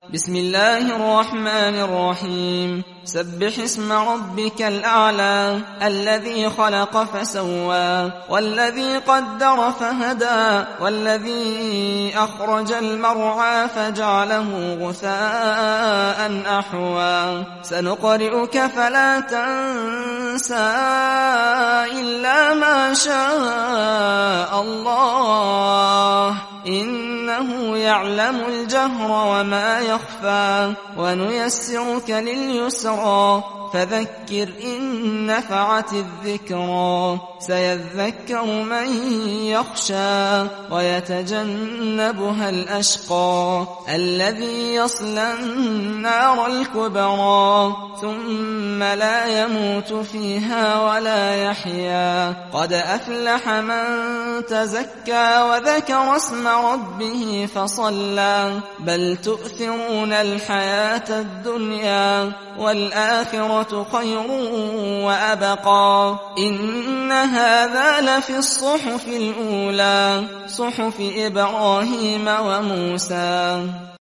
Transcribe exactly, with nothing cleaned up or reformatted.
بسم الله الرحمن الرحيم سبح اسم ربك الأعلى الذي خلق فسوى والذي قدر فهدى والذي أخرج المرعى فجعله غثاء أحوى سنقرئك فلا تنسى إلا ما شاء الله إنه يعلم الجهر وما يخفى ونيسرك لليسرى فذكر إن نفعت الذكرى سيذكر من يخشى ويتجنبها الأشقى الذي يصلى النار الكبرى ثم لا يموت فيها ولا يحيا قد أفلح من تزكى وذكر اسم ربه فصلى بل تؤثرون الحياة الدنيا والآخرة خير وأبقى إن هذا لفي الصحف الأولى صحف إبراهيم وموسى.